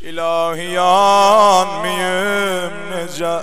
İlahiyan miyim nece,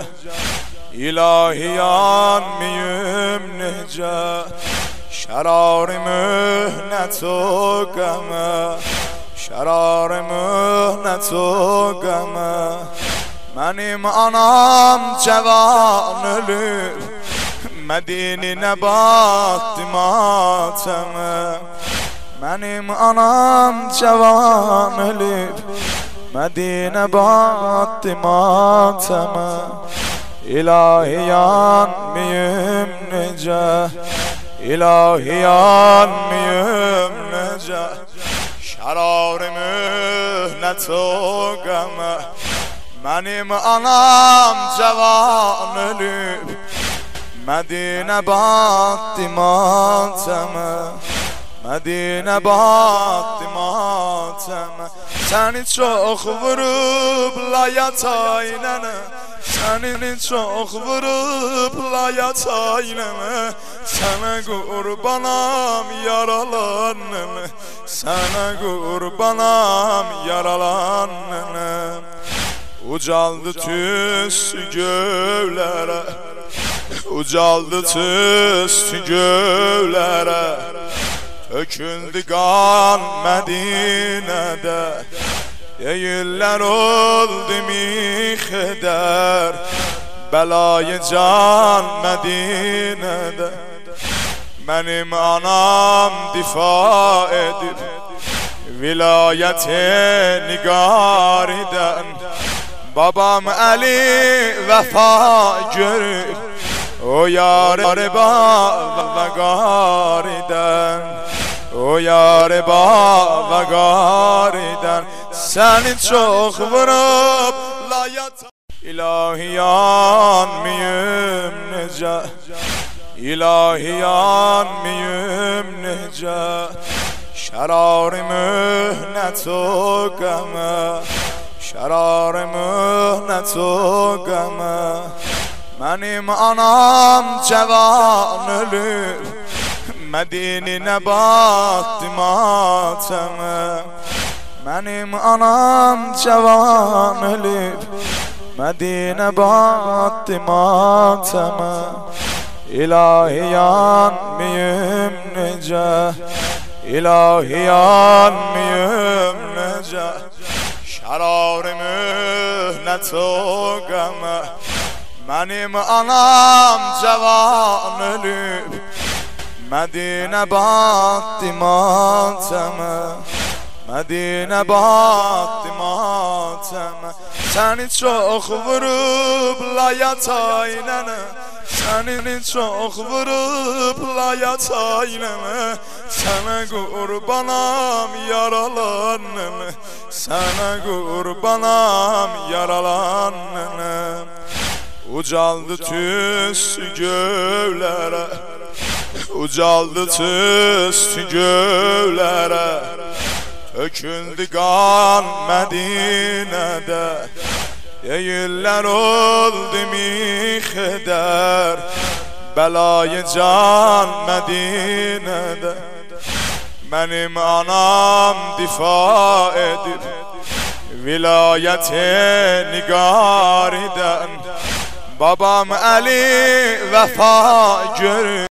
İlahiyan miyim nece, şerar-ı mühnet o geme, şerar-ı mühnet o geme. Benim anam cevan ölüp Medine'ne battı mateme. Benim anam cevan ölüp Medine battı mateme. İlahiyan miyim nece, İlahiyan miyim nece, şerar-ı mühnet o geme. Benim anam cevan ölüp Medine battı mateme. Medine battı mateme. Seni çok vurup la yataynene, seni çok vurup la yataynene. Sana kurbanam yaralanene, sana kurbanam yaralanene. Ucaldı tüstü göğlere, ucaldı tüstü göğlere, töküldü kan Medine'de. Değiller oldu mihder, belayı can Medine'de. Benim anam difa edip vilayete nigar eden, babam Ali vefa görüp o yâre bağ eden, o yâre bağ eden. Seni çok vurup la yat. İlahiyan miyim nece, İlahiyan miyim nece, şerar-ı mühnet o geme, şerar-ı mühnet o geme. Benim anam cevan ölüp Medine'ne battı mateme. Benim anam cevan ölüp Medine battı mateme. İlahiyan miyim nece, İlahiyan miyim nece, şerar-ı mühnet o geme. Benim anam cevan ölüp Medine battı mateme. Medine battı mateme. Seni çok vurup la yataynene, seni çok vurup la yataynene. Sana kurbanam yaralanene, sana kurbanam yaralanene. Ucaldı tüstü göğlere, ucaldı tüstü göğlere, töküldü kan Medine'de. Değiller oldu mihder, belayı can Medine'de. Benim anam difa edip vilayete nigar eden, babam Ali vefa görüp